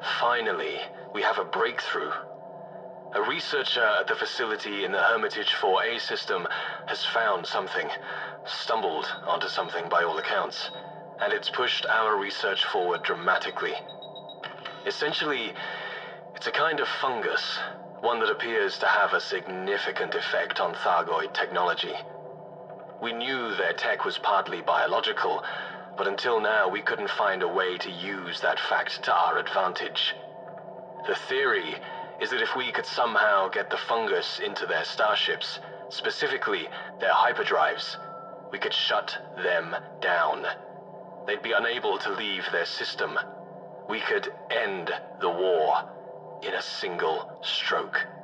Finally, we have a breakthrough. A researcher at the facility in the Hermitage 4A system has found something, stumbled onto something by all accounts, and it's pushed our research forward dramatically. Essentially, it's a kind of fungus, one that appears to have a significant effect on Thargoid technology. We knew their tech was partly biological, but until now we couldn't find a way to use that fact to our advantage. The theory is that if we could somehow get the fungus into their starships, specifically their hyperdrives, we could shut them down. They'd be unable to leave their system. We could end the war in a single stroke.